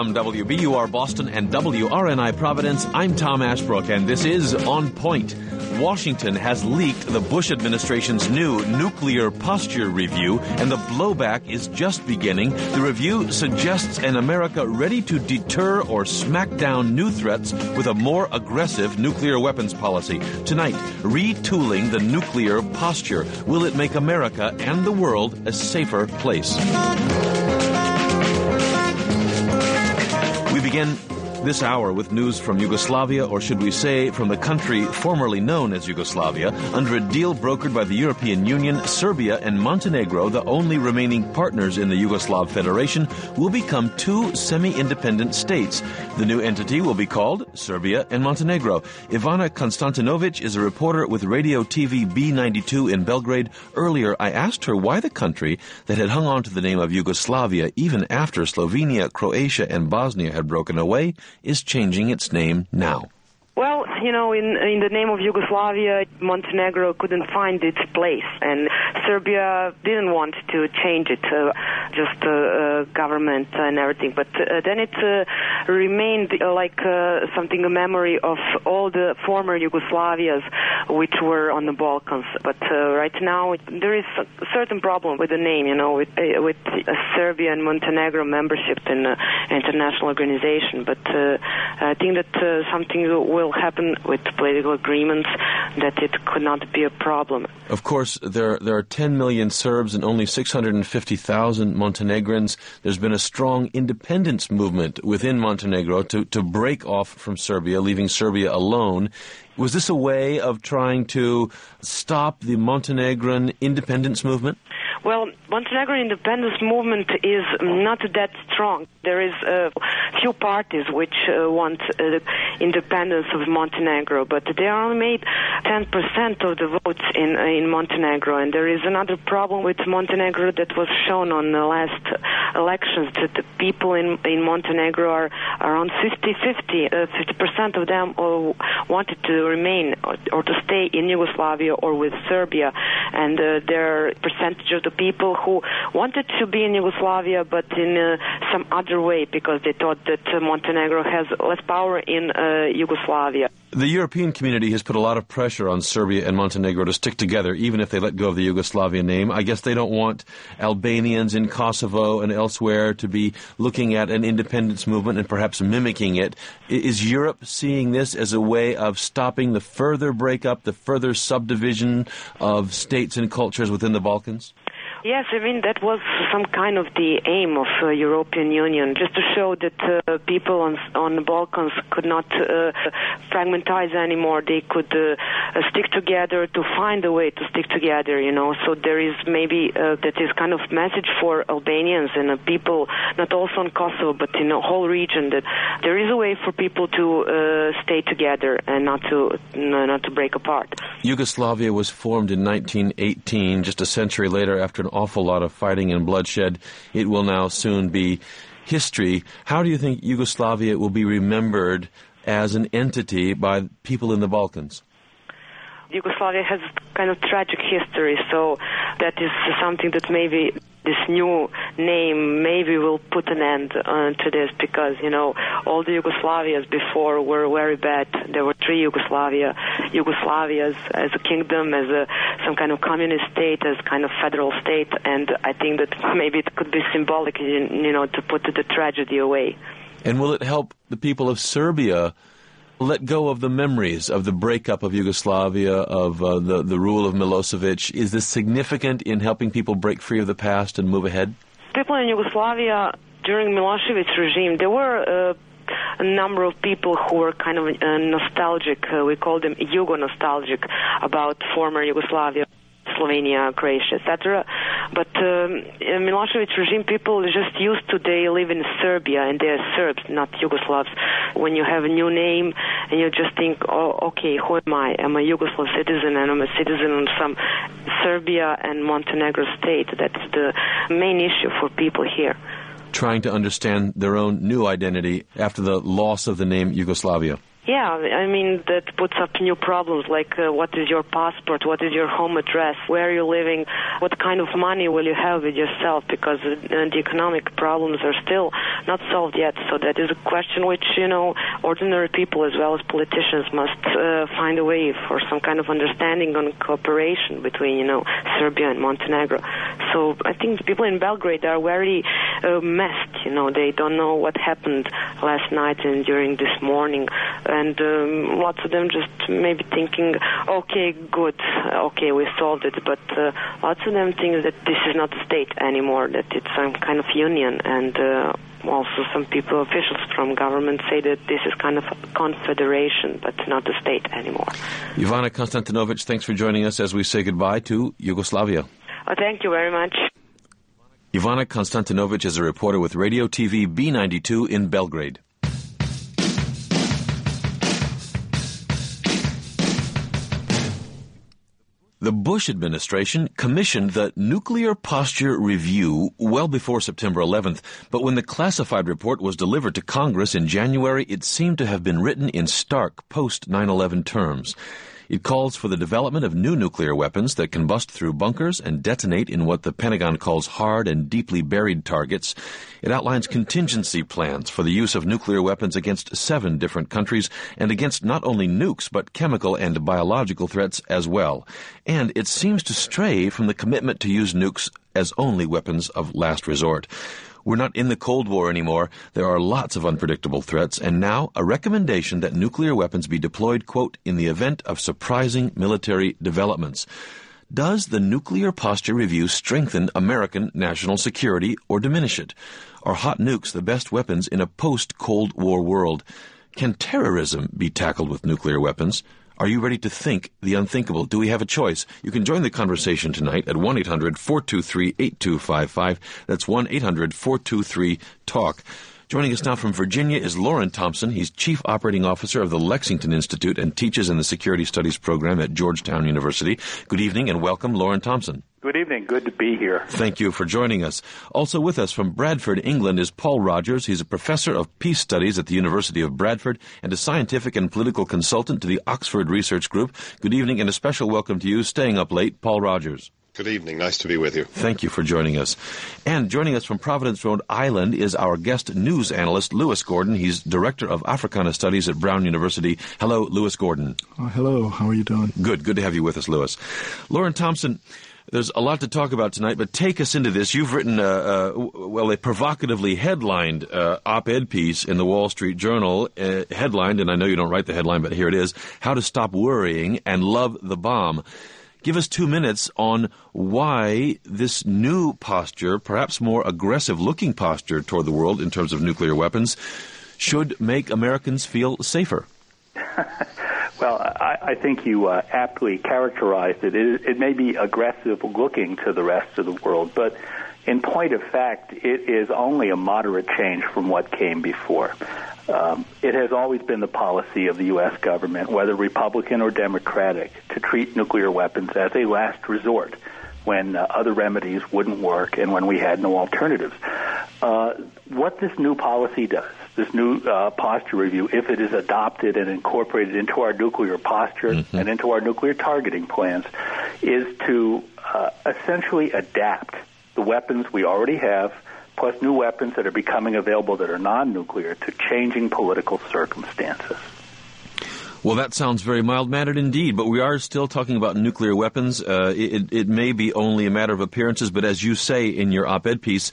From WBUR Boston and WRNI Providence, I'm Tom Ashbrook, and this is On Point. Washington has leaked the Bush administration's new nuclear posture review, and the blowback is just beginning. The review suggests an America ready to deter or smack down new threats with a more aggressive nuclear weapons policy. Tonight, retooling the nuclear posture. Will it make America and the world a safer place? We begin this hour with news from Yugoslavia, or should we say from the country formerly known as Yugoslavia. Under a deal brokered by the European Union, Serbia and Montenegro, the only remaining partners in the Yugoslav Federation, will become two semi-independent states. The new entity will be called Serbia and Montenegro. Ivana Konstantinovic is a reporter with Radio TV B92 in Belgrade. Earlier, I asked her why the country that had hung on to the name of Yugoslavia even after Slovenia, Croatia, and Bosnia had broken away is changing its name now. Well, you know, in the name of Yugoslavia, Montenegro couldn't find its place, and Serbia didn't want to change it, just government and everything. But then it remained like something, a memory of all the former Yugoslavias which were on the Balkans. But right now, there is a certain problem with the name, you know, with Serbia and Montenegro membership in international organization. But I think that something will happen with political agreements, that it could not be a problem. Of course, there are 10 million Serbs and only 650,000 Montenegrins. There's been a strong independence movement within Montenegro to break off from Serbia, leaving Serbia alone. Was this a way of trying to stop the Montenegrin independence movement? Well, Montenegrin independence movement is not that strong. There is a few parties which want independence of Montenegro, but they only made 10% of the votes in Montenegro. And there is another problem with Montenegro that was shown on the last elections, that the people in Montenegro are around 50-50. 50% of them wanted to remain or to stay in Yugoslavia or with Serbia, and there are percentage of the people who wanted to be in Yugoslavia but in some other way, because they thought that Montenegro has less power in Yugoslavia. The European community has put a lot of pressure on Serbia and Montenegro to stick together, even if they let go of the Yugoslavian name. I guess they don't want Albanians in Kosovo and elsewhere to be looking at an independence movement and perhaps mimicking it. Is Europe seeing this as a way of stopping the further breakup, the further subdivision of states and cultures within the Balkans? Yes, I mean, that was some kind of the aim of European Union, just to show that people on the Balkans could not fragmentize anymore. They could stick together, to find a way to stick together, you know. So there is maybe that is kind of message for Albanians and people, not also in Kosovo, but in the whole region, that there is a way for people to stay together and not to break apart. Yugoslavia was formed in 1918, just a century later, after an awful lot of fighting and bloodshed. It will now soon be history. How do you think Yugoslavia will be remembered as an entity by people in the Balkans? Yugoslavia has kind of tragic history, so that is something that maybe this new name maybe will put an end to this, because, you know, all the Yugoslavias before were very bad. There were three Yugoslavias as a kingdom, as some kind of communist state, as kind of federal state, and I think that maybe it could be symbolic, you know, to put the tragedy away. And will it help the people of Serbia let go of the memories of the breakup of Yugoslavia, of the rule of Milosevic? Is this significant in helping people break free of the past and move ahead? People in Yugoslavia during Milosevic regime, there were a number of people who were kind of nostalgic. We call them Yugo-nostalgic about former Yugoslavia, Slovenia, Croatia, etc. But in Milosevic regime, people just used to, they live in Serbia, and they're Serbs, not Yugoslavs. When you have a new name and you just think, oh, okay, who am I? I'm a Yugoslav citizen, and I'm a citizen of some Serbia and Montenegro state. That's the main issue for people here. Trying to understand their own new identity after the loss of the name Yugoslavia. Yeah, I mean, that puts up new problems, like what is your passport, what is your home address, where are you living, what kind of money will you have with yourself, because the economic problems are still not solved yet. So that is a question which, ordinary people as well as politicians must find a way for some kind of understanding on cooperation between, Serbia and Montenegro. So I think people in Belgrade are very messed, they don't know what happened last night and during this morning. And lots of them just maybe thinking, okay, good, okay, we solved it. But lots of them think that this is not a state anymore, that it's some kind of union. And also some people, officials from government, say that this is kind of a confederation, but not a state anymore. Ivana Konstantinovic, thanks for joining us as we say goodbye to Yugoslavia. Thank you very much. Ivana Konstantinovic is a reporter with Radio TV B92 in Belgrade. The Bush administration commissioned the Nuclear Posture Review well before September 11th, but when the classified report was delivered to Congress in January, it seemed to have been written in stark post-9/11 terms. It calls for the development of new nuclear weapons that can bust through bunkers and detonate in what the Pentagon calls hard and deeply buried targets. It outlines contingency plans for the use of nuclear weapons against 7 different countries and against not only nukes but chemical and biological threats as well. And it seems to stray from the commitment to use nukes as only weapons of last resort. We're not in the Cold War anymore. There are lots of unpredictable threats, and now a recommendation that nuclear weapons be deployed, quote, in the event of surprising military developments. Does the Nuclear Posture Review strengthen American national security or diminish it? Are hot nukes the best weapons in a post-Cold War world? Can terrorism be tackled with nuclear weapons? Are you ready to think the unthinkable? Do we have a choice? You can join the conversation tonight at 1-800-423-8255. That's 1-800-423-TALK. Joining us now from Virginia is Loren Thompson. He's Chief Operating Officer of the Lexington Institute and teaches in the Security Studies program at Georgetown University. Good evening and welcome, Loren Thompson. Good evening. Good to be here. Thank you for joining us. Also with us from Bradford, England, is Paul Rogers. He's a professor of peace studies at the University of Bradford and a scientific and political consultant to the Oxford Research Group. Good evening and a special welcome to you, staying up late, Paul Rogers. Good evening. Nice to be with you. Thank you for joining us. And joining us from Providence, Rhode Island is our guest news analyst, Lewis Gordon. He's Director of Africana Studies at Brown University. Hello, Lewis Gordon. Hello. How are you doing? Good. Good to have you with us, Lewis. Loren Thompson, there's a lot to talk about tonight, but take us into this. You've written, a provocatively headlined op-ed piece in the Wall Street Journal, headlined, and I know you don't write the headline, but here it is, How to Stop Worrying and Love the Bomb. Give us 2 minutes on why this new posture, perhaps more aggressive-looking posture toward the world in terms of nuclear weapons, should make Americans feel safer. Well, I think you aptly characterized it. It may be aggressive-looking to the rest of the world, but in point of fact, it is only a moderate change from what came before. It has always been the policy of the U.S. government, whether Republican or Democratic, to treat nuclear weapons as a last resort when other remedies wouldn't work and when we had no alternatives. What this new policy does, this new posture review, if it is adopted and incorporated into our nuclear posture and into our nuclear targeting plans, is to essentially adapt the weapons we already have, plus new weapons that are becoming available that are non-nuclear, to changing political circumstances. Well, that sounds very mild-mannered indeed, but we are still talking about nuclear weapons. It may be only a matter of appearances, but as you say in your op-ed piece,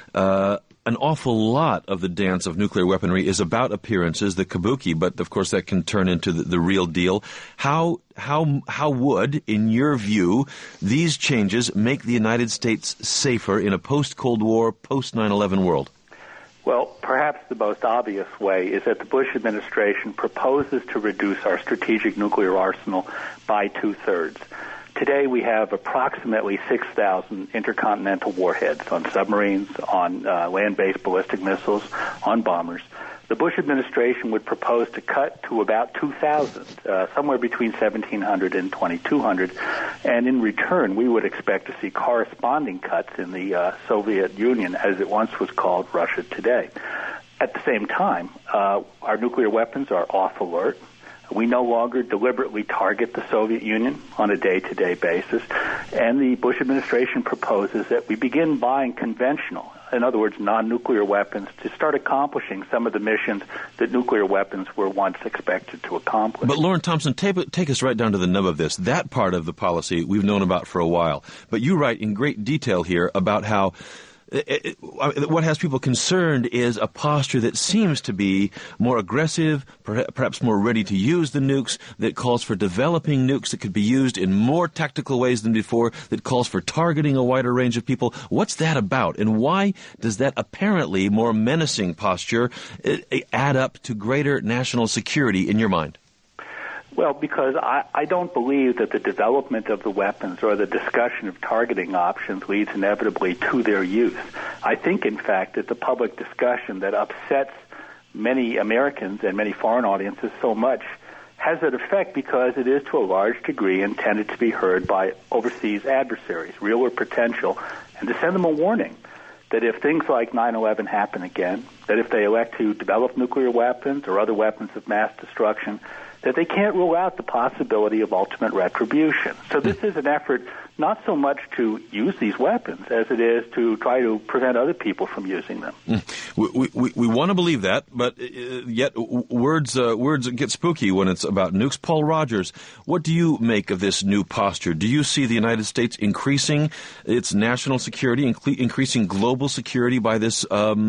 an awful lot of the dance of nuclear weaponry is about appearances, the kabuki, but of course that can turn into the real deal. How would, in your view, these changes make the United States safer in a post-Cold War, post-9/11 world? Well, perhaps the most obvious way is that the Bush administration proposes to reduce our strategic nuclear arsenal by 2/3. Today we have approximately 6,000 intercontinental warheads on submarines, on land-based ballistic missiles, on bombers. The Bush administration would propose to cut to about 2,000, somewhere between 1,700 and 2,200, and in return we would expect to see corresponding cuts in the Soviet Union, as it once was called Russia today. At the same time, our nuclear weapons are off alert. We no longer deliberately target the Soviet Union on a day-to-day basis. And the Bush administration proposes that we begin buying conventional, in other words, non-nuclear weapons, to start accomplishing some of the missions that nuclear weapons were once expected to accomplish. But, Lauren Thompson, take us right down to the nub of this. That part of the policy we've known about for a while. But you write in great detail here about how what has people concerned is a posture that seems to be more aggressive, perhaps more ready to use the nukes, that calls for developing nukes that could be used in more tactical ways than before, that calls for targeting a wider range of people. What's that about? And why does that apparently more menacing posture add up to greater national security in your mind? Well, because I don't believe that the development of the weapons or the discussion of targeting options leads inevitably to their use. I think, in fact, that the public discussion that upsets many Americans and many foreign audiences so much has that effect because it is to a large degree intended to be heard by overseas adversaries, real or potential, and to send them a warning that if things like 9/11 happen again, that if they elect to develop nuclear weapons or other weapons of mass destruction, that they can't rule out the possibility of ultimate retribution. So this is an effort not so much to use these weapons as it is to try to prevent other people from using them. We want to believe that, but yet words get spooky when it's about nukes. Paul Rogers, what do you make of this new posture? Do you see the United States increasing its national security, increasing global security by this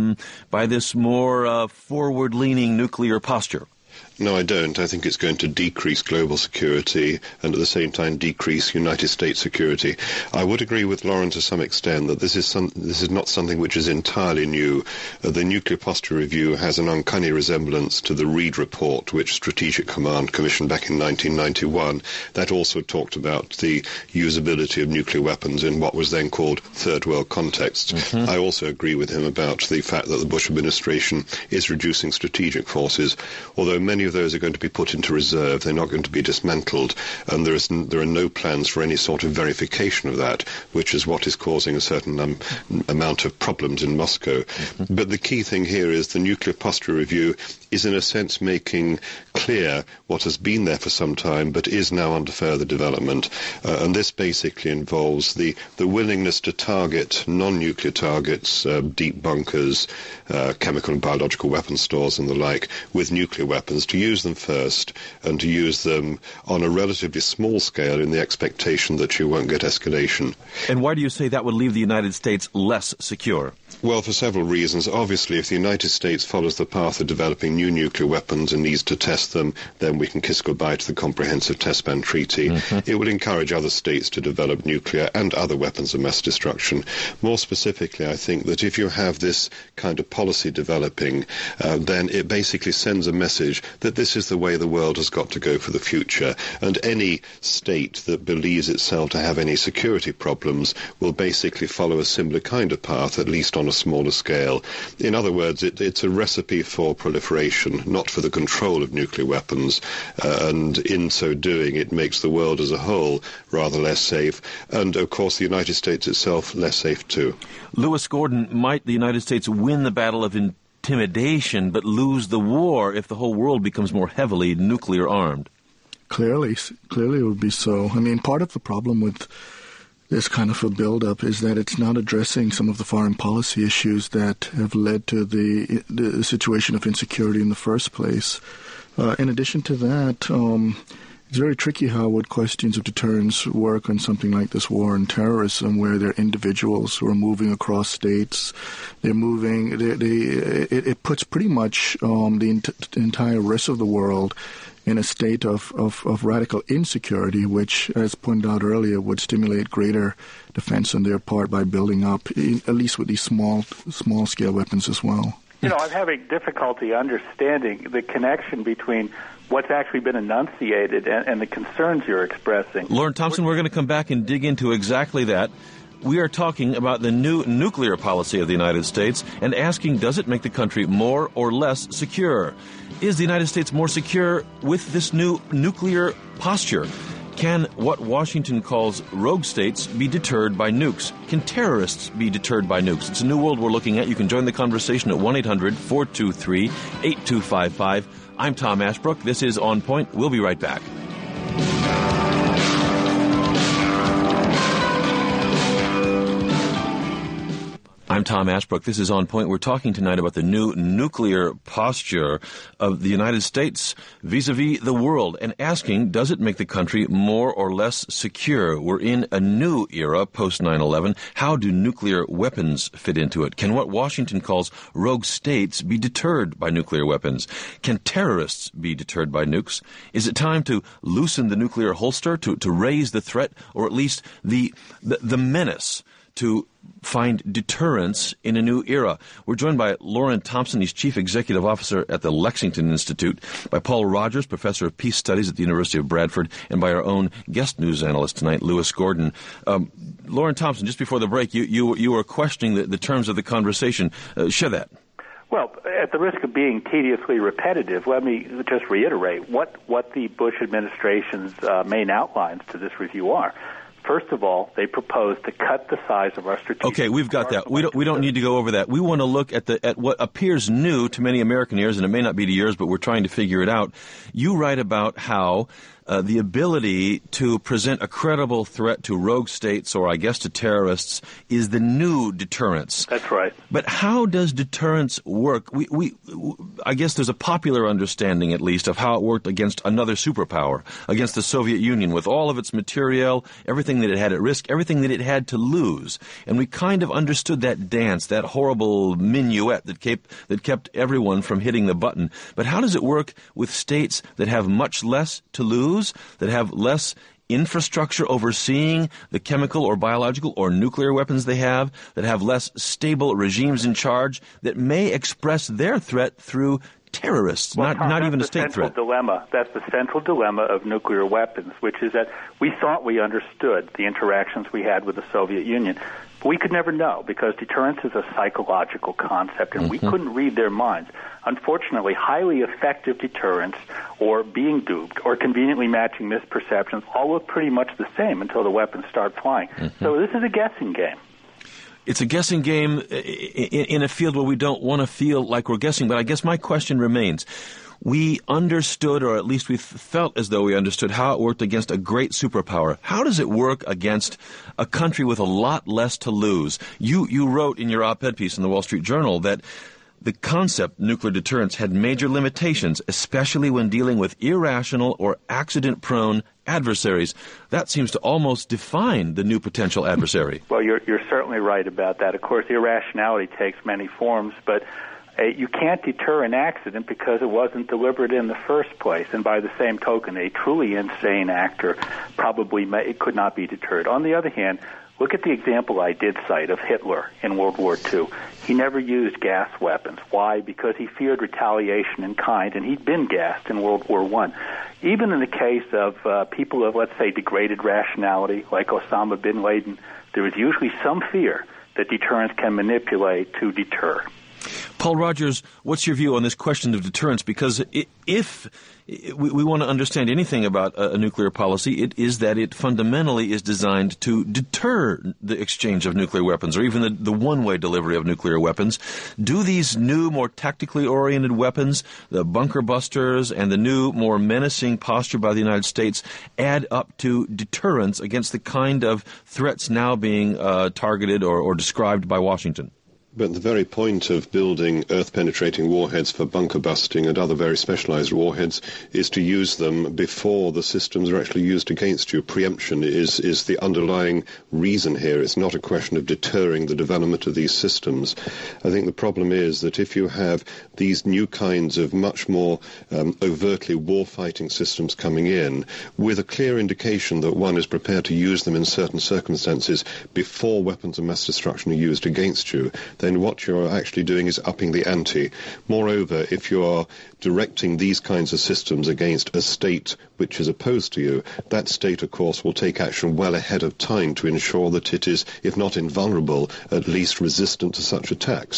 more forward-leaning nuclear posture? No, I don't. I think it's going to decrease global security and at the same time decrease United States security. I would agree with Lauren to some extent that this is not something which is entirely new. The Nuclear Posture Review has an uncanny resemblance to the Reid Report, which Strategic Command commissioned back in 1991. That also talked about the usability of nuclear weapons in what was then called third world contexts. Mm-hmm. I also agree with him about the fact that the Bush administration is reducing strategic forces, although many of those are going to be put into reserve. They're not going to be dismantled, and there are no plans for any sort of verification of that, which is what is causing a certain amount of problems in Moscow. Mm-hmm. But the key thing here is the Nuclear Posture Review is in a sense making clear what has been there for some time but is now under further development. And this basically involves the willingness to target non-nuclear targets, deep bunkers, chemical and biological weapon stores and the like, with nuclear weapons, to use them first and to use them on a relatively small scale in the expectation that you won't get escalation. And why do you say that would leave the United States less secure? Well, for several reasons. Obviously, if the United States follows the path of developing new nuclear weapons and needs to test them, then we can kiss goodbye to the Comprehensive Test Ban Treaty. Mm-hmm. It would encourage other states to develop nuclear and other weapons of mass destruction. More specifically, I think that if you have this kind of policy developing, then it basically sends a message that this is the way the world has got to go for the future. And any state that believes itself to have any security problems will basically follow a similar kind of path, at least on a smaller scale. In other words, it's a recipe for proliferation, not for the control of nuclear weapons, and in so doing it makes the world as a whole rather less safe, and of course the United States itself less safe too. Lewis Gordon, might the United States win the battle of intimidation but lose the war if the whole world becomes more heavily nuclear armed? Clearly it would be so. I mean, part of the problem with this kind of a build-up is that it's not addressing some of the foreign policy issues that have led to the situation of insecurity in the first place. In addition to that, it's very tricky how would questions of deterrence work on something like this war on terrorism, where there are individuals who are moving across states. It puts pretty much the entire rest of the world in a state of radical insecurity, which, as pointed out earlier, would stimulate greater defense on their part by building up, at least with these small-scale weapons as well. You know, I'm having difficulty understanding the connection between what's actually been enunciated and the concerns you're expressing. Lauren Thompson, we're going to come back and dig into exactly that. We are talking about the new nuclear policy of the United States and asking, does it make the country more or less secure? Is the United States more secure with this new nuclear posture? Can what Washington calls rogue states be deterred by nukes? Can terrorists be deterred by nukes? It's a new world we're looking at. You can join the conversation at 1-800-423-8255. I'm Tom Ashbrook. This is On Point. We'll be right back. I'm Tom Ashbrook. This is On Point. We're talking tonight about the new nuclear posture of the United States vis-a-vis the world and asking, does it make the country more or less secure? We're in a new era post 9/11. How do nuclear weapons fit into it? Can what Washington calls rogue states be deterred by nuclear weapons? Can terrorists be deterred by nukes? Is it time to loosen the nuclear holster, to raise the threat, or at least the menace, to find deterrence in a new era? We're joined by Loren Thompson. He's Chief Executive Officer at the Lexington Institute, by Paul Rogers, Professor of Peace Studies at the University of Bradford, and by our own guest news analyst tonight, Lewis Gordon. Loren Thompson, just before the break, you were questioning the terms of the conversation. Share that. Well, at the risk of being tediously repetitive, let me just reiterate what the Bush administration's main outlines to this review are. First of all, they propose to cut the size of our strategic... Okay, we've got that. We don't need to go over that. We want to look at what appears new to many American ears, and it may not be to yours, but we're trying to figure it out. You write about how the ability to present a credible threat to rogue states, or I guess to terrorists, is the new deterrence. That's right. But how does deterrence work? I guess there's a popular understanding, at least, of how it worked against another superpower, against the Soviet Union, with all of its materiel, everything that it had at risk, everything that it had to lose. And we kind of understood that dance, that horrible minuet that kept everyone from hitting the button. But how does it work with states that have much less to lose, that have less infrastructure overseeing the chemical or biological or nuclear weapons they have, that have less stable regimes in charge, that may express their threat through terrorists, not even a state threat? That's the central dilemma of nuclear weapons, which is that we thought we understood the interactions we had with the Soviet Union. But we could never know, because deterrence is a psychological concept, and we couldn't read their minds. Unfortunately, highly effective deterrence, or being duped, or conveniently matching misperceptions all look pretty much the same until the weapons start flying. So this is a guessing game. It's a guessing game in a field where we don't want to feel like we're guessing, but I guess my question remains. We understood, or at least we felt as though we understood, how it worked against a great superpower. How does it work against a country with a lot less to lose? You wrote in your op-ed piece in the Wall Street Journal that the concept nuclear deterrence had major limitations, especially when dealing with irrational or accident-prone adversaries. That seems to almost define the new potential adversary. Well, you're certainly right about that. Of course, irrationality takes many forms, but you can't deter an accident because it wasn't deliberate in the first place. And by the same token, a truly insane actor probably could not be deterred. On the other hand, look at the example I did cite of Hitler in World War II. He never used gas weapons. Why? Because he feared retaliation in kind, and he'd been gassed in World War I. Even in the case of people of, let's say, degraded rationality, like Osama bin Laden, there is usually some fear that deterrence can manipulate to deter. Paul Rogers, what's your view on this question of deterrence? Because if we want to understand anything about a nuclear policy, it is that it fundamentally is designed to deter the exchange of nuclear weapons, or even the one-way delivery of nuclear weapons. Do these new, more tactically oriented weapons, the bunker busters, and the new, more menacing posture by the United States add up to deterrence against the kind of threats now being targeted or described by Washington? But the very point of building earth-penetrating warheads for bunker busting and other very specialized warheads is to use them before the systems are actually used against you. Preemption is the underlying reason here. It's not a question of deterring the development of these systems. I think the problem is that if you have these new kinds of much more overtly war-fighting systems coming in, with a clear indication that one is prepared to use them in certain circumstances before weapons of mass destruction are used against you, then what you're actually doing is upping the ante. Moreover, if you are directing these kinds of systems against a state which is opposed to you, that state, of course, will take action well ahead of time to ensure that it is, if not invulnerable, at least resistant to such attacks.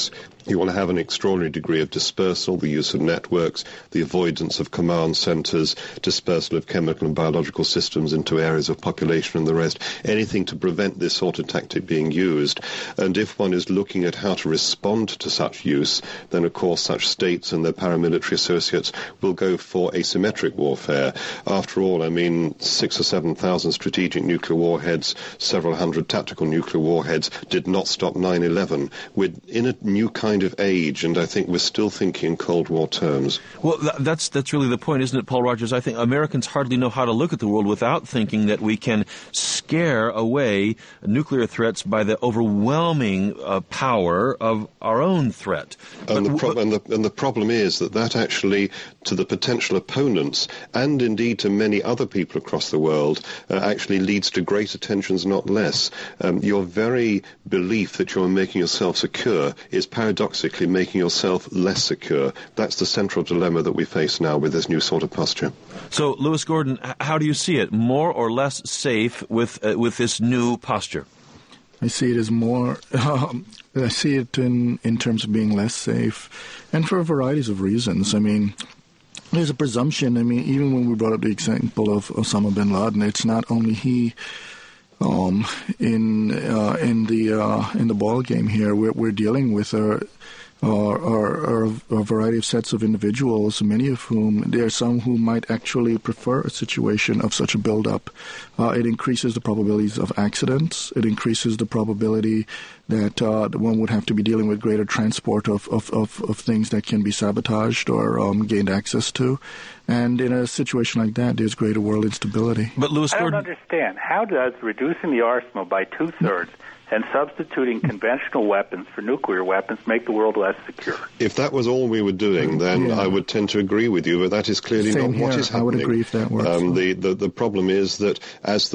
You want to have an extraordinary degree of dispersal, the use of networks, the avoidance of command centers, dispersal of chemical and biological systems into areas of population and the rest, anything to prevent this sort of tactic being used. And if one is looking at how to respond to such use, then of course such states and their paramilitary associates will go for asymmetric warfare. After all, 6,000 or 7,000 strategic nuclear warheads, several hundred tactical nuclear warheads did not stop 9/11. We're in a new kind of age, and I think we're still thinking in Cold War terms. Well, that's really the point, isn't it, Paul Rogers? I think Americans hardly know how to look at the world without thinking that we can scare away nuclear threats by the overwhelming power of our own threat. And the problem is that actually, to the potential opponents, and indeed to many other people across the world, actually leads to greater tensions, not less. Your very belief that you're making yourself secure is paradoxically making yourself less secure. That's the central dilemma that we face now with this new sort of posture. So, Lewis Gordon, how do you see it? More or less safe with this new posture? I see it as more. I see it in terms of being less safe, and for varieties of reasons. There's a presumption. Even when we brought up the example of Osama bin Laden, it's not only he. In the ball game here, we're dealing with a variety of sets of individuals, many of whom there are some who might actually prefer a situation of such a build-up. It increases the probabilities of accidents. It increases the probability that one would have to be dealing with greater transport of things that can be sabotaged or gained access to. And in a situation like that, there's greater world instability. But Lewis Gordon, I don't understand. How does reducing the arsenal by 2/3 and substituting conventional weapons for nuclear weapons make the world less secure? If that was all we were doing, then I would tend to agree with you, but that is clearly not what is happening. I would agree if that works. The problem is that as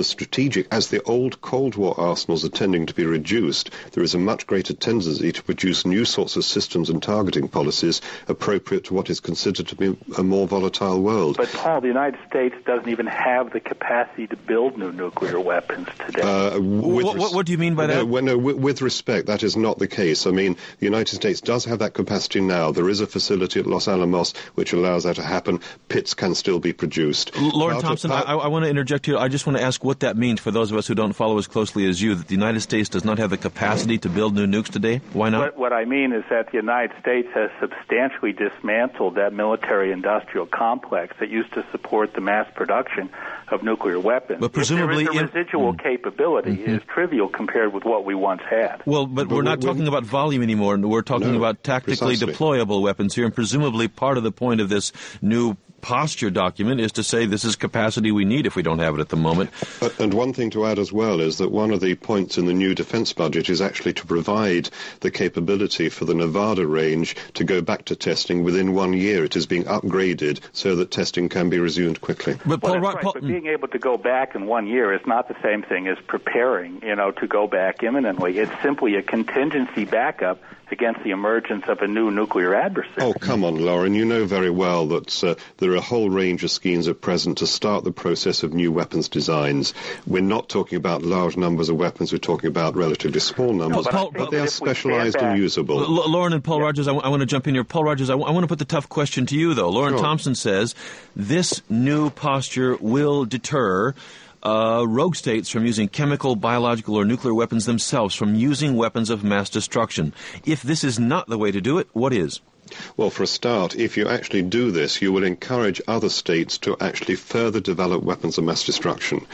the old Cold War arsenals are tending to be reduced, there is a much greater tendency to produce new sorts of systems and targeting policies appropriate to what is considered to be a more volatile world. But, Paul, the United States doesn't even have the capacity to build new nuclear weapons today. What do you mean by that? With respect, that is not the case. The United States does have that capacity now. There is a facility at Los Alamos which allows that to happen. Pits can still be produced. Lauren Thompson, I want to interject here. I just want to ask what that means for those of us who don't follow as closely as you, that the United States does not have the capacity to build new nukes today. Why not? What I mean is that the United States has substantially dismantled that military-industrial complex that used to support the mass production of nuclear weapons. But presumably, the residual capability is trivial compared with what we once had. Well, but we're not talking about volume anymore. We're talking about tactically deployable weapons here, and presumably part of the point of this new posture document is to say this is capacity we need if we don't have it at the moment. And one thing to add as well is that one of the points in the new defense budget is actually to provide the capability for the Nevada range to go back to testing within 1 year. It is being upgraded so that testing can be resumed quickly. But being able to go back in 1 year is not the same thing as preparing, to go back imminently. It's simply a contingency backup against the emergence of a new nuclear adversary. Oh, come on, Lauren. You know very well that there are a whole range of schemes at present to start the process of new weapons designs. We're not talking about large numbers of weapons. We're talking about relatively small numbers, but they are specialized and usable. Lauren and Paul Rogers, I want to jump in here. Paul Rogers, I want to put the tough question to you, though. Lauren Thompson says this new posture will deter rogue states from using chemical, biological, or nuclear weapons themselves, from using weapons of mass destruction. If this is not the way to do it, what is? Well, for a start, if you actually do this, you will encourage other states to actually further develop weapons of mass destruction.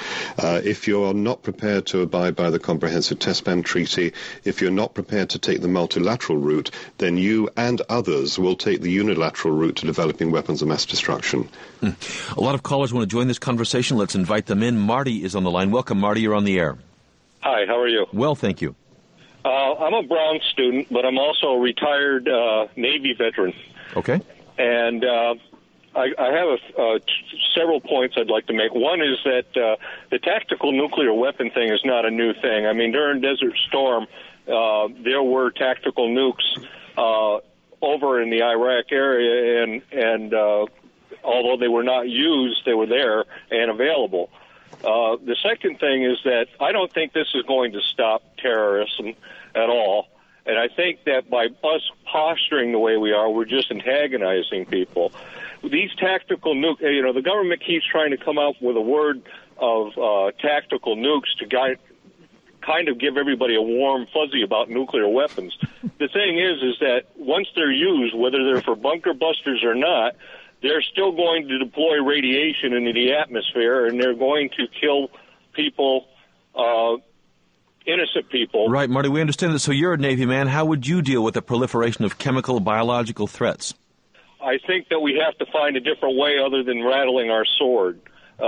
If you're not prepared to abide by the Comprehensive Test Ban Treaty, if you're not prepared to take the multilateral route, then you and others will take the unilateral route to developing weapons of mass destruction. A lot of callers want to join this conversation. Let's invite them in. Marty is on the line. Welcome, Marty. You're on the air. Hi, how are you? Well, thank you. I'm a Brown student, but I'm also a retired Navy veteran. Okay. And I have several points I'd like to make. One is that the tactical nuclear weapon thing is not a new thing. During Desert Storm, there were tactical nukes over in the Iraq area, and although they were not used, they were there and available. The second thing is that I don't think this is going to stop terrorism at all. And I think that by us posturing the way we are, we're just antagonizing people. These tactical nukes, the government keeps trying to come up with a word of tactical nukes to kind of give everybody a warm fuzzy about nuclear weapons. The thing is that once they're used, whether they're for bunker busters or not, they're still going to deploy radiation into the atmosphere, and they're going to kill people, innocent people. Right, Marty, we understand that. So you're a Navy man. How would you deal with the proliferation of chemical, biological threats? I think that we have to find a different way other than rattling our sword.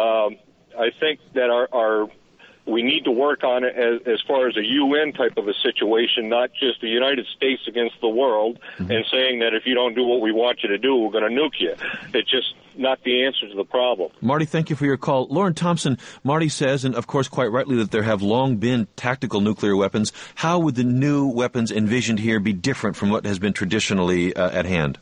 I think that we need to work on it as far as a UN type of a situation, not just the United States against the world, and saying that if you don't do what we want you to do, we're going to nuke you. It's just not the answer to the problem. Marty, thank you for your call. Lauren Thompson, Marty says, and of course quite rightly, that there have long been tactical nuclear weapons. How would the new weapons envisioned here be different from what has been traditionally at hand?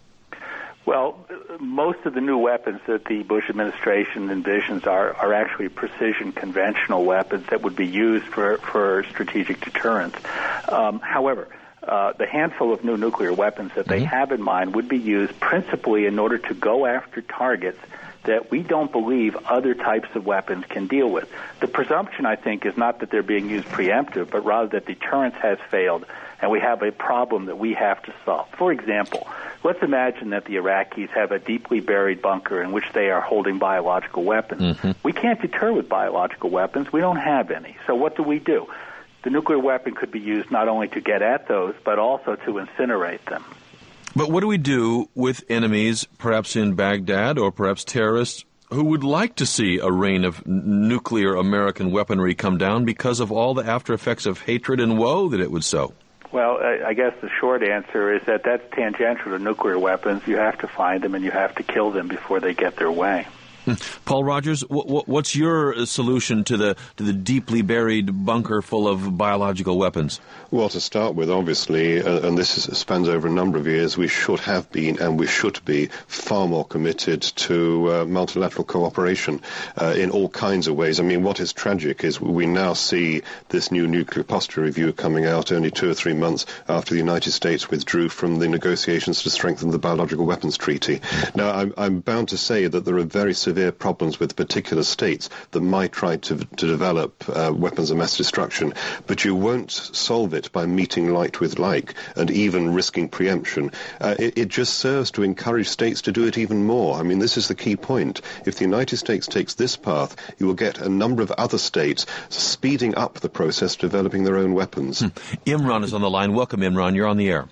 Well, most of the new weapons that the Bush administration envisions are actually precision conventional weapons that would be used for strategic deterrence. However, the handful of new nuclear weapons that they have in mind would be used principally in order to go after targets that we don't believe other types of weapons can deal with. The presumption, I think, is not that they're being used preemptive, but rather that deterrence has failed, and we have a problem that we have to solve. For example, let's imagine that the Iraqis have a deeply buried bunker in which they are holding biological weapons. We can't deter with biological weapons. We don't have any. So what do? The nuclear weapon could be used not only to get at those, but also to incinerate them. But what do we do with enemies, perhaps in Baghdad, or perhaps terrorists, who would like to see a reign of nuclear American weaponry come down because of all the after effects of hatred and woe that it would sow? Well, I guess the short answer is that that's tangential to nuclear weapons. You have to find them and you have to kill them before they get their way. Paul Rogers, what's your solution to the deeply buried bunker full of biological weapons? Well, to start with, obviously, and this spans over a number of years, we should have been and we should be far more committed to multilateral cooperation in all kinds of ways. I mean, what is tragic is we now see this new nuclear posture review coming out only 2 or 3 months after the United States withdrew from the negotiations to strengthen the Biological Weapons Treaty. Now, I'm bound to say that there are very severe problems with particular states that might try to develop weapons of mass destruction, but you won't solve it by meeting like with like and even risking preemption. It just serves to encourage states to do it even more. I mean, this is the key point. If the United States takes this path, you will get a number of other states speeding up the process, developing their own weapons. Imran is on the line. Welcome, Imran. You're on the air.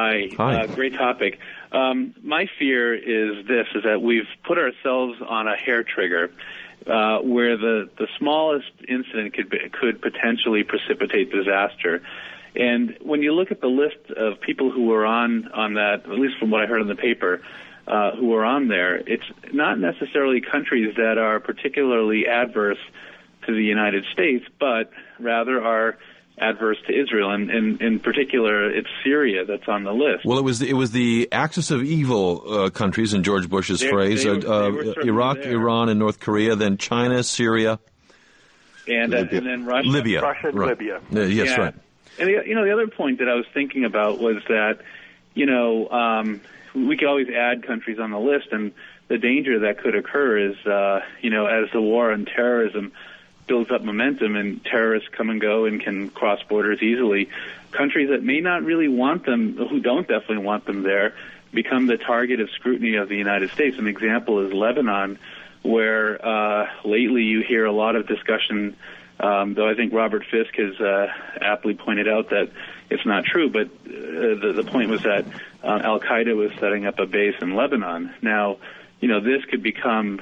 Hi. Great topic. My fear is that we've put ourselves on a hair trigger where the smallest incident could potentially precipitate disaster. And when you look at the list of people who were on that, at least from what I heard in the paper, who were on there, it's not necessarily countries that are particularly adverse to the United States, but rather are adverse to Israel, and in particular, it's Syria that's on the list. Well, it was the axis of evil countries, in George Bush's phrase, Iraq, there. Iran, and North Korea, then China, Syria, and then Russia. Libya. Russia and right. Libya. Yes, yeah. Right. And the other point that I was thinking about was that, we could always add countries on the list, and the danger that could occur is, as the war on terrorism builds up momentum and terrorists come and go and can cross borders easily, countries that may not really want them, who don't definitely want them there, become the target of scrutiny of the United States. An example is Lebanon, where lately you hear a lot of discussion, though I think Robert Fisk has aptly pointed out that it's not true, but the point was that Al-Qaeda was setting up a base in Lebanon. Now, this could become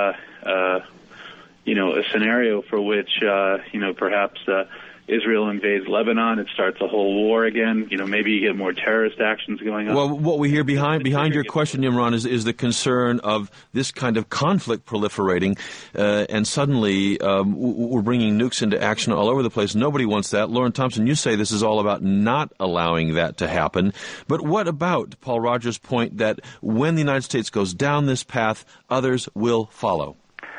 a scenario for which, perhaps Israel invades Lebanon. It starts a whole war again. Maybe you get more terrorist actions going on. Well, what we hear behind your question, Imran, is the concern of this kind of conflict proliferating, and suddenly we're bringing nukes into action all over the place. Nobody wants that. Lauren Thompson, you say this is all about not allowing that to happen. But what about Paul Rogers' point that when the United States goes down this path, others will follow?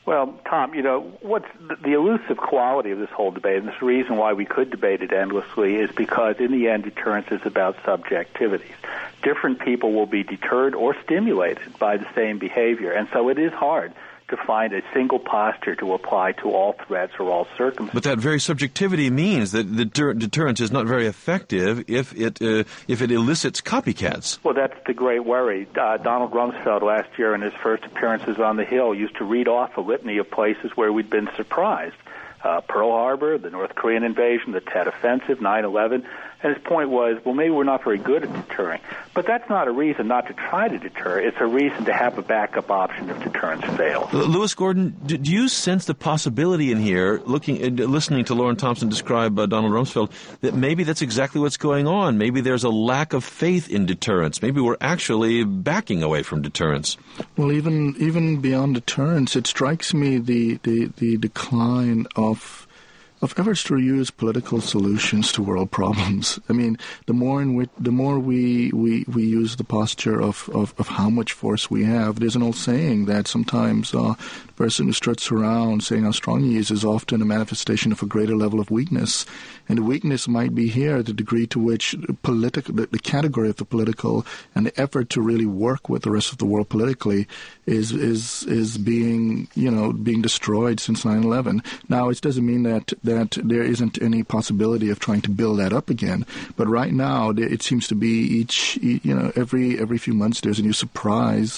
Well, Tom, what's the elusive quality of this whole debate, and this reason why we could debate it endlessly, is because in the end, deterrence is about subjectivities. Different people will be deterred or stimulated by the same behavior, and so it is hard to find a single posture to apply to all threats or all circumstances. But that very subjectivity means that the deterrence is not very effective if it elicits copycats. Well, that's the great worry. Donald Rumsfeld last year in his first appearances on the Hill used to read off a litany of places where we'd been surprised. Pearl Harbor, the North Korean invasion, the Tet Offensive, 9/11. And his point was, well, maybe we're not very good at deterring. But that's not a reason not to try to deter. It's a reason to have a backup option if deterrence fails. Lewis Gordon, do you sense the possibility in here, listening to Lauren Thompson describe Donald Rumsfeld, that maybe that's exactly what's going on? Maybe there's a lack of faith in deterrence. Maybe we're actually backing away from deterrence. Well, even beyond deterrence, it strikes me the decline of efforts to use political solutions to world problems. I mean, the more we use the posture of how much force we have. There's an old saying that sometimes the person who struts around saying how strong he is often a manifestation of a greater level of weakness. And the weakness might be here, the degree to which the category of the political and the effort to really work with the rest of the world politically is being destroyed since 9/11. Now, it doesn't mean that there isn't any possibility of trying to build that up again. But right now, it seems to be every few months there's a new surprise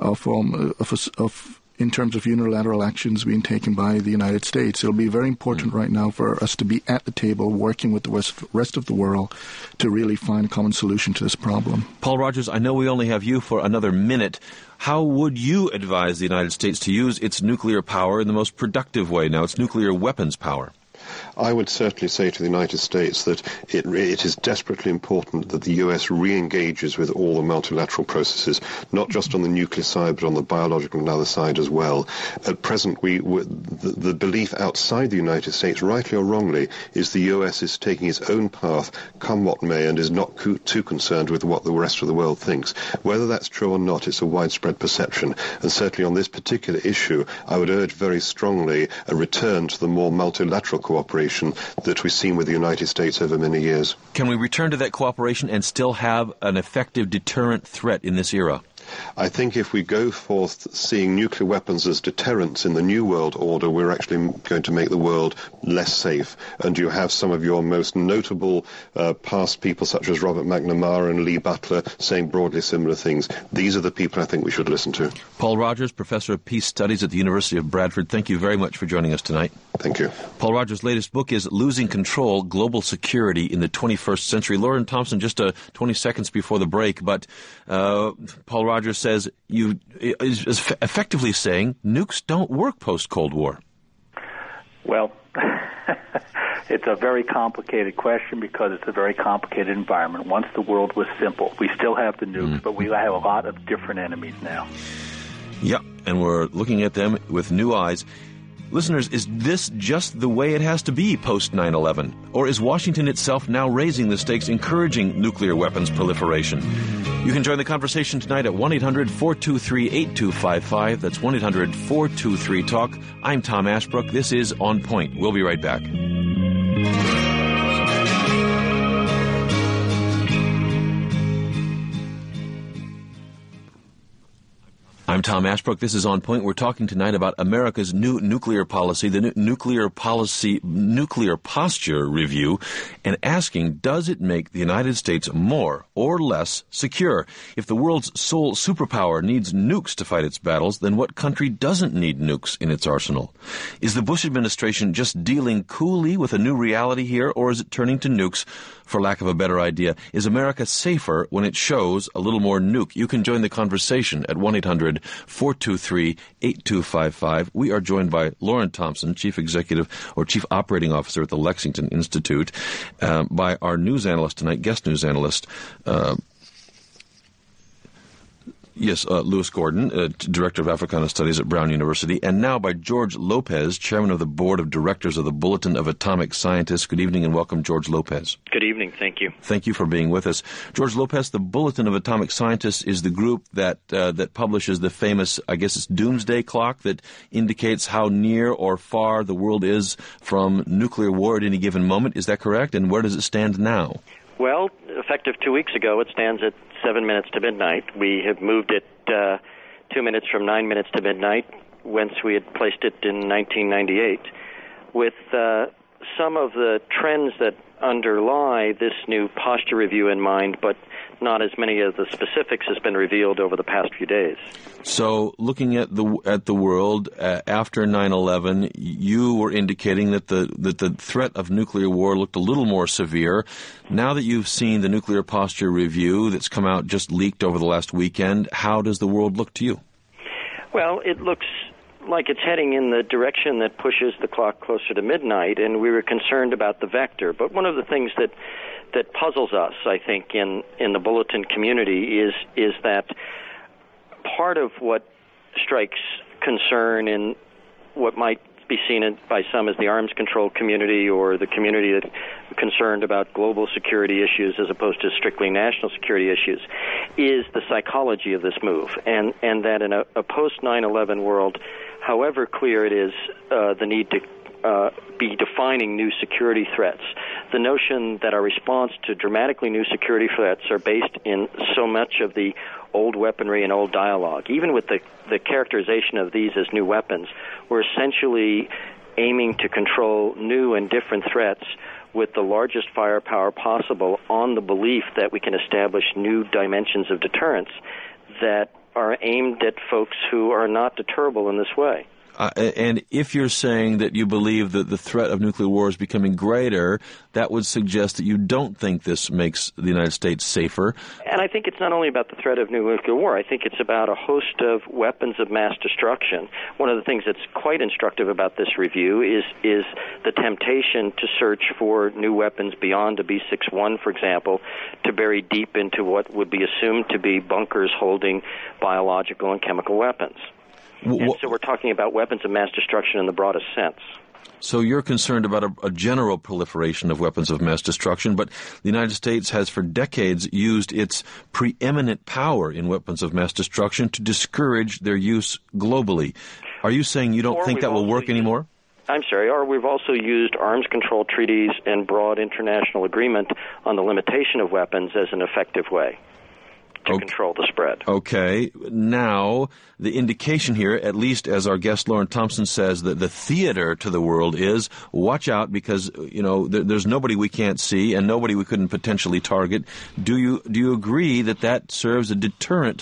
in terms of unilateral actions being taken by the United States. It'll be very important right now for us to be at the table working with the rest of the world to really find a common solution to this problem. Paul Rogers, I know we only have you for another minute. How would you advise the United States to use its nuclear power in the most productive way now, its nuclear weapons power? I would certainly say to the United States that it is desperately important that the U.S. re-engages with all the multilateral processes, not just on the nuclear side, but on the biological and other side as well. At present, the belief outside the United States, rightly or wrongly, is the U.S. is taking its own path, come what may, and is not too concerned with what the rest of the world thinks. Whether that's true or not, it's a widespread perception. And certainly on this particular issue, I would urge very strongly a return to the more multilateral cooperation that we've seen with the United States over many years. Can we return to that cooperation and still have an effective deterrent threat in this era? I think if we go forth seeing nuclear weapons as deterrents in the New World Order, we're actually going to make the world less safe. And you have some of your most notable past people, such as Robert McNamara and Lee Butler, saying broadly similar things. These are the people I think we should listen to. Paul Rogers, Professor of Peace Studies at the University of Bradford, thank you very much for joining us tonight. Thank you. Paul Rogers' latest book is Losing Control, Global Security in the 21st Century. Lauren Thompson, just 20 seconds before the break, but Paul Rogers says is effectively saying nukes don't work post-Cold War. Well, it's a very complicated question because it's a very complicated environment. Once the world was simple, we still have the nukes, but we have a lot of different enemies now. Yep, and we're looking at them with new eyes. Listeners, is this just the way it has to be post-9/11? Or is Washington itself now raising the stakes, encouraging nuclear weapons proliferation? You can join the conversation tonight at 1-800-423-8255. That's 1-800-423-TALK. I'm Tom Ashbrook. This is On Point. We'll be right back. I'm Tom Ashbrook. This is On Point. We're talking tonight about America's new nuclear policy, the nuclear posture review, and asking, does it make the United States more or less secure? If the world's sole superpower needs nukes to fight its battles, then what country doesn't need nukes in its arsenal? Is the Bush administration just dealing coolly with a new reality here, or is it turning to nukes for lack of a better idea? Is America safer when it shows a little more nuke? You can join the conversation at 1-800-423-8255. We are joined by Lauren Thompson, Chief Executive or Chief Operating Officer at the Lexington Institute, by our news analyst tonight, guest news analyst, Yes, Louis Gordon, Director of Africana Studies at Brown University, and now by George Lopez, Chairman of the Board of Directors of the Bulletin of Atomic Scientists. Good evening and welcome, George Lopez. Good evening. Thank you. Thank you for being with us. George Lopez, the Bulletin of Atomic Scientists is the group that publishes the famous, I guess it's doomsday clock that indicates how near or far the world is from nuclear war at any given moment. Is that correct? And where does it stand now? Well, effective 2 weeks ago, it stands at 7 minutes to midnight. We have moved it 2 minutes from 9 minutes to midnight, whence we had placed it in 1998. With some of the trends that underlie this new posture review in mind, but not as many of the specifics has been revealed over the past few days. So, looking at the world after 9/11, you were indicating that the threat of nuclear war looked a little more severe. Now that you've seen the nuclear posture review that's come out, just leaked over the last weekend, how does the world look to you? Well, it looks like it's heading in the direction that pushes the clock closer to midnight, and we were concerned about the vector. But one of the things that puzzles us, I think, in the bulletin community is that part of what strikes concern in what might be seen by some as the arms control community or the community that are concerned about global security issues as opposed to strictly national security issues is the psychology of this move, and that in a post-9/11 world, however clear it is the need to be defining new security threats, the notion that our response to dramatically new security threats are based in so much of the old weaponry and old dialogue. Even with the characterization of these as new weapons, we're essentially aiming to control new and different threats with the largest firepower possible on the belief that we can establish new dimensions of deterrence that are aimed at folks who are not deterrable in this way. And if you're saying that you believe that the threat of nuclear war is becoming greater, that would suggest that you don't think this makes the United States safer. And I think it's not only about the threat of nuclear war. I think it's about a host of weapons of mass destruction. One of the things that's quite instructive about this review is the temptation to search for new weapons beyond a B-61, for example, to bury deep into what would be assumed to be bunkers holding biological and chemical weapons. And so we're talking about weapons of mass destruction in the broadest sense. So you're concerned about a general proliferation of weapons of mass destruction, but the United States has for decades used its preeminent power in weapons of mass destruction to discourage their use globally. Are you saying you don't think that will work anymore? I'm sorry, or we've also used arms control treaties and broad international agreement on the limitation of weapons as an effective way to control the spread. Okay. Now, the indication here, at least as our guest Lauren Thompson says, that the theater to the world is, watch out because, there's nobody we can't see and nobody we couldn't potentially target. Do you agree that serves a deterrent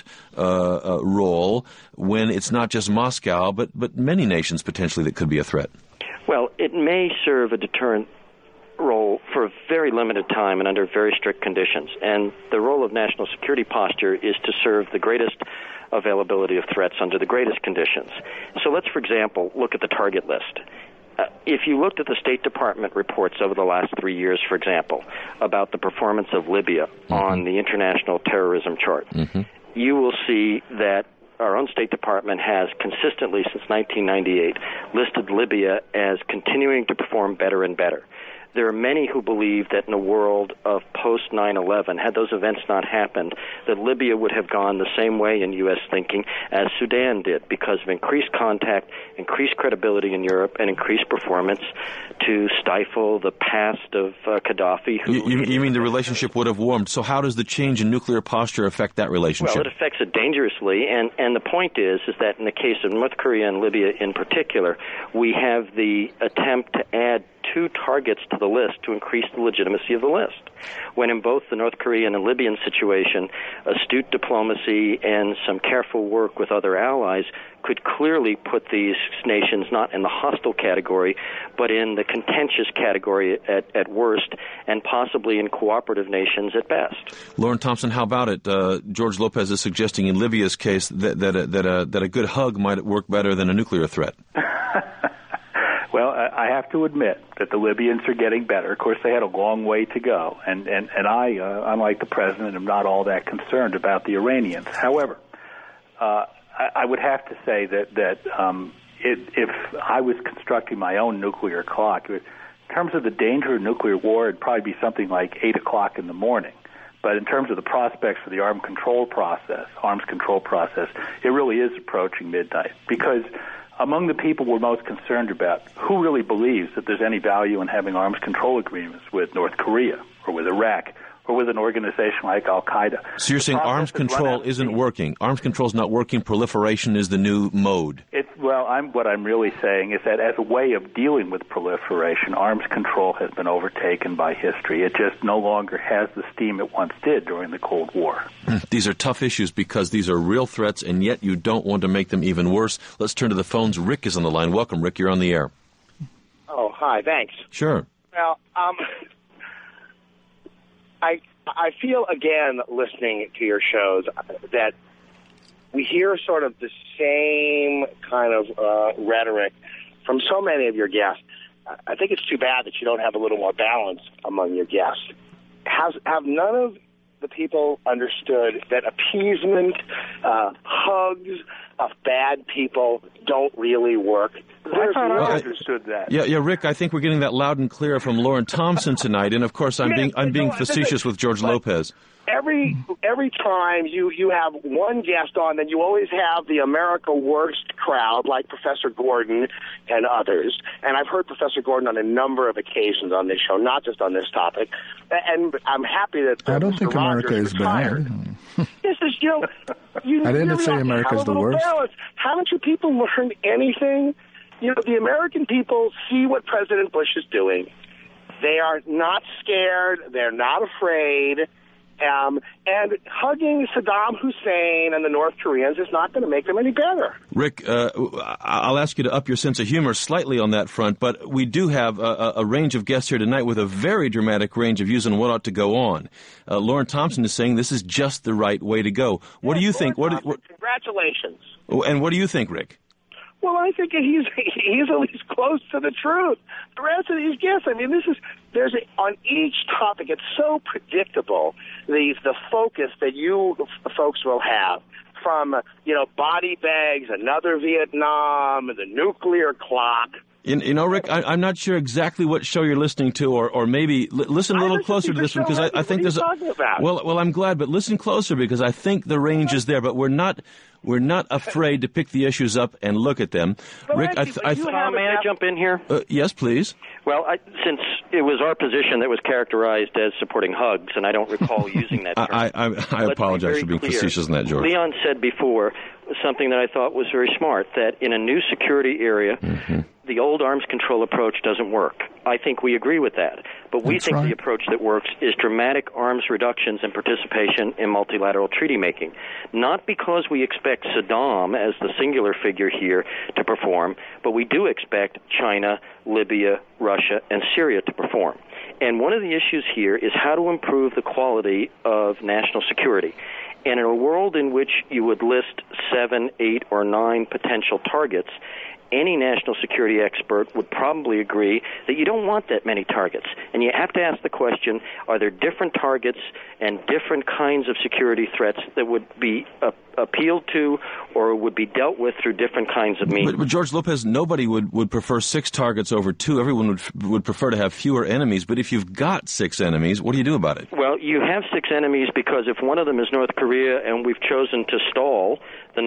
role when it's not just Moscow, but many nations potentially that could be a threat? Well, it may serve a deterrent role for a very limited time and under very strict conditions. And the role of national security posture is to serve the greatest availability of threats under the greatest conditions. So let's, for example, look at the target list. If you looked at the State Department reports over the last 3 years, for example, about the performance of Libya on the international terrorism chart, you will see that our own State Department has consistently since 1998 listed Libya as continuing to perform better and better. There are many who believe that in a world of post-9/11, had those events not happened, that Libya would have gone the same way in U.S. thinking as Sudan did because of increased contact, increased credibility in Europe, and increased performance to stifle the past of Gaddafi. You mean the relationship would have warmed. So how does the change in nuclear posture affect that relationship? Well, it affects it dangerously, and the point is that in the case of North Korea and Libya in particular, we have the attempt to add 2 targets to the list to increase the legitimacy of the list. When in both the North Korean and Libyan situation, astute diplomacy and some careful work with other allies could clearly put these nations not in the hostile category, but in the contentious category at worst, and possibly in cooperative nations at best. Lauren Thompson, how about it? George Lopez is suggesting in Libya's case that a good hug might work better than a nuclear threat. Well, I have to admit that the Libyans are getting better. Of course, they had a long way to go, and I, unlike the president, am not all that concerned about the Iranians. However, I would have to say that if I was constructing my own nuclear clock, in terms of the danger of nuclear war, it'd probably be something like 8 o'clock in the morning. But in terms of the prospects for the arms control process, it really is approaching midnight. Because among the people we're most concerned about, who really believes that there's any value in having arms control agreements with North Korea or with Iraq or with an organization like Al-Qaeda? So you're saying arms control isn't working. Arms control is not working. Proliferation is the new mode. What I'm really saying is that as a way of dealing with proliferation, arms control has been overtaken by history. It just no longer has the steam it once did during the Cold War. These are tough issues because these are real threats, and yet you don't want to make them even worse. Let's turn to the phones. Rick is on the line. Welcome, Rick. You're on the air. Oh, hi. Thanks. Sure. Well, I feel, again, listening to your shows, that we hear sort of the same kind of rhetoric from so many of your guests. I think it's too bad that you don't have a little more balance among your guests. Have none of the people understood that appeasement, hugs of bad people don't really work? I thought I understood that. Yeah, Rick, I think we're getting that loud and clear from Lauren Thompson tonight, and of course I'm being facetious with George Lopez. Every time you have one guest on, then you always have the America Worst crowd, like Professor Gordon and others. And I've heard Professor Gordon on a number of occasions on this show, not just on this topic. And I'm happy that I don't think America is bad. This is, I didn't say America is the worst. Balance. Haven't you people learned anything? The American people see what President Bush is doing. They are not scared. They're not afraid. And hugging Saddam Hussein and the North Koreans is not going to make them any better. Rick, I'll ask you to up your sense of humor slightly on that front, but we do have a range of guests here tonight with a very dramatic range of views on what ought to go on. Lauren Thompson is saying this is just the right way to go. What do you think? Congratulations. And what do you think, Rick? Well, I think he's at least close to the truth. The rest of these guests, I mean, on each topic, it's so predictable, the focus that you folks will have from, body bags, another Vietnam, the nuclear clock. Rick, I'm not sure exactly what show you're listening to, or maybe listen a little closer to this one, because I think there's Well, I'm glad, but listen closer, because I think the range is there, but we're not afraid to pick the issues up and look at them. But Rick, may I jump in here? Yes, please. Well, since it was our position that was characterized as supporting hugs, and I don't recall using that term. I apologize for being facetious in that, George. Leon said before something that I thought was very smart, that in a new security area, the old arms control approach doesn't work. I think we agree with that. But we think the approach that works is dramatic arms reductions and participation in multilateral treaty making. Not because we expect Saddam, as the singular figure here, to perform, but we do expect China, Libya, Russia, and Syria to perform. And one of the issues here is how to improve the quality of national security. And in a world in which you would list 7, 8, or 9 potential targets, any national security expert would probably agree that you don't want that many targets. And you have to ask the question, are there different targets and different kinds of security threats that would be appealed to or would be dealt with through different kinds of means? But George Lopez, nobody would prefer 6 targets over 2. Everyone would prefer to have fewer enemies. But if you've got 6 enemies, what do you do about it? Well, you have 6 enemies because if one of them is North Korea and we've chosen to stall the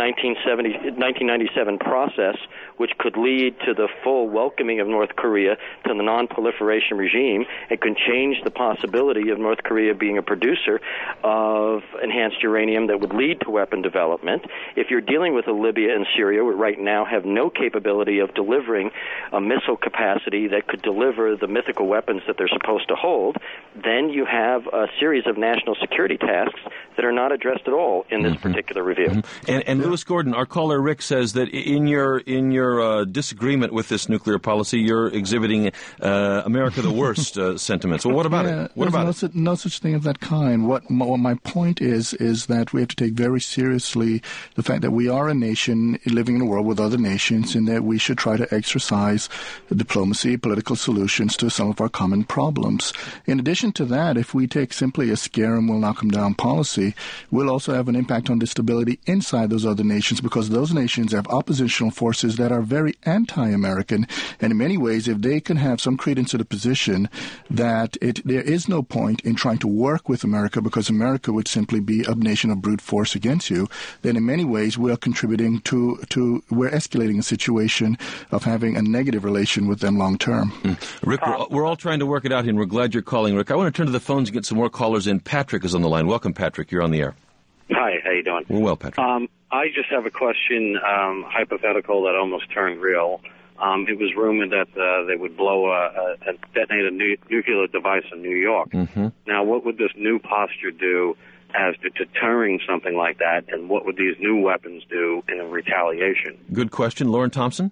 1997 process, which could lead to the full welcoming of North Korea to the non-proliferation regime, it could change the possibility of North Korea being a producer of enhanced uranium that would lead to weapon development. If you're dealing with Libya and Syria, we right now have no capability of delivering a missile capacity that could deliver the mythical weapons that they're supposed to hold, then you have a series of national security tasks that are not addressed at all in this particular review. And Lewis Gordon, our caller Rick, says that in your disagreement with this nuclear policy, you're exhibiting America the worst sentiments. Well, what about it? What about it? No such thing of that kind. What my point is that we have to take very seriously the fact that we are a nation living in a world with other nations, and that we should try to exercise diplomacy, political solutions to some of our common problems. In addition to that, if we take simply a scare and we'll knock them down policy, we'll also have an impact on the stability inside those other nations, because those nations have oppositional forces that are very anti-American. And in many ways, if they can have some credence to the position that there is no point in trying to work with America because America would simply be a nation of brute force against you, then in many ways we are contributing we're escalating a situation of having a negative relation with them long term. Rick, we're all trying to work it out here, and we're glad you're calling, Rick. I want to turn to the phones and get some more callers in. Patrick is on the line. Welcome, Patrick. You're on the air. Hi, how you doing? We're well, Patrick. I just have a question, hypothetical that almost turned real. It was rumored that they would detonate a nuclear device in New York. Mm-hmm. Now, what would this new posture do as to deterring something like that, and what would these new weapons do in retaliation? Good question. Lauren Thompson?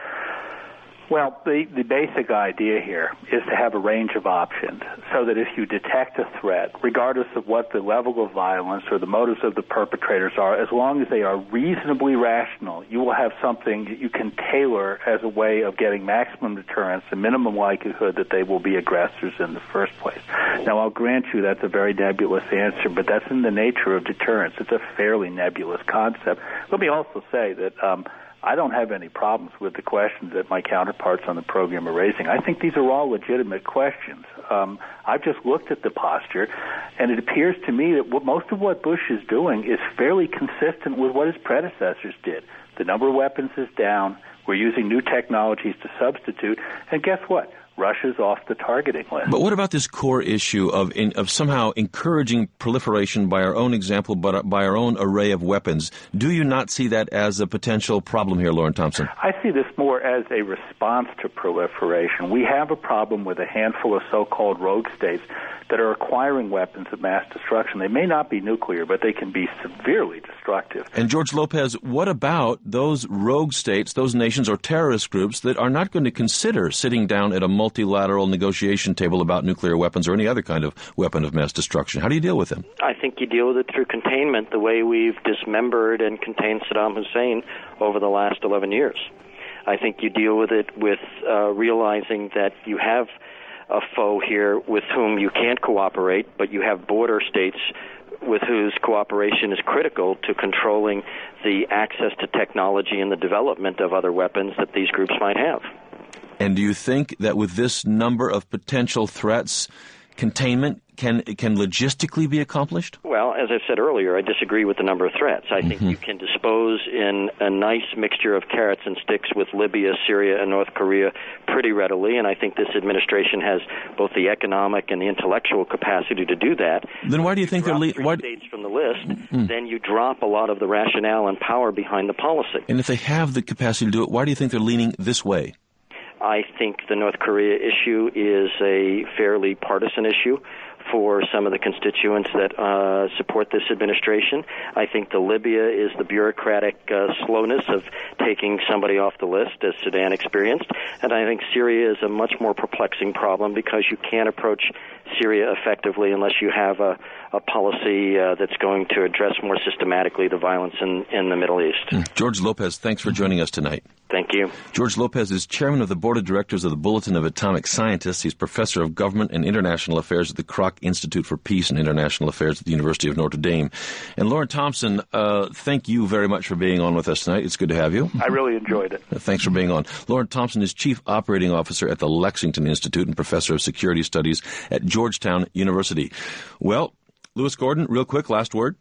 Well, the basic idea here is to have a range of options so that if you detect a threat, regardless of what the level of violence or the motives of the perpetrators are, as long as they are reasonably rational, you will have something that you can tailor as a way of getting maximum deterrence and minimum likelihood that they will be aggressors in the first place. Now, I'll grant you that's a very nebulous answer, but that's in the nature of deterrence. It's a fairly nebulous concept. Let me also say that I don't have any problems with the questions that my counterparts on the program are raising. I think these are all legitimate questions. I've just looked at the posture, and it appears to me that most of what Bush is doing is fairly consistent with what his predecessors did. The number of weapons is down. We're using new technologies to substitute. And guess what? Russia's off the targeting list. But what about this core issue of somehow encouraging proliferation by our own example, but by our own array of weapons? Do you not see that as a potential problem here, Lauren Thompson? I see this more as a response to proliferation. We have a problem with a handful of so-called rogue states that are acquiring weapons of mass destruction. They may not be nuclear, but they can be severely destructive. And George Lopez, what about those rogue states, those nations or terrorist groups that are not going to consider sitting down at a multilateral negotiation table about nuclear weapons or any other kind of weapon of mass destruction? How do you deal with them? I think you deal with it through containment, the way we've dismembered and contained Saddam Hussein over the last 11 years. I think you deal with it with realizing that you have a foe here with whom you can't cooperate, but you have border states with whose cooperation is critical to controlling the access to technology and the development of other weapons that these groups might have. And do you think that with this number of potential threats, containment can logistically be accomplished? Well, as I said earlier, I disagree with the number of threats. I think you can dispose in a nice mixture of carrots and sticks with Libya, Syria, and North Korea pretty readily, and I think this administration has both the economic and the intellectual capacity to do that. Then why do you think they're states from the list? Then you drop a lot of the rationale and power behind the policy. And if they have the capacity to do it, why do you think they're leaning this way? I think the North Korea issue is a fairly partisan issue for some of the constituents that support this administration. I think the Libya is the bureaucratic slowness of taking somebody off the list, as Sudan experienced. And I think Syria is a much more perplexing problem because you can't approach Syria effectively unless you have a policy that's going to address more systematically the violence in the Middle East. George Lopez, thanks for joining us tonight. Thank you. George Lopez is chairman of the board of directors of the Bulletin of Atomic Scientists. He's professor of government and international affairs at the Kroc Institute for Peace and International Affairs at the University of Notre Dame. And Lauren Thompson, thank you very much for being on with us tonight. It's good to have you. I really enjoyed it. Thanks for being on. Lauren Thompson is chief operating officer at the Lexington Institute and professor of security studies at Georgetown University. Well, Lewis Gordon, real quick, last word.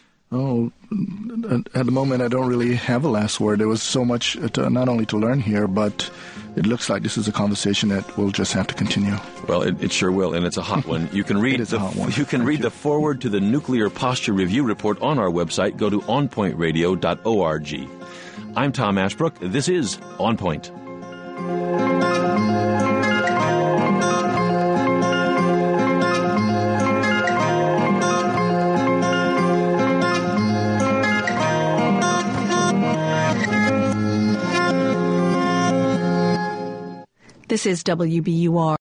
Oh, at the moment, I don't really have a last word. There was so much not only to learn here, but it looks like this is a conversation that will just have to continue. Well, it sure will, and it's a hot one. You can read the foreword to the Nuclear Posture Review report on our website. Go to onpointradio.org. I'm Tom Ashbrook. This is On Point. This is WBUR.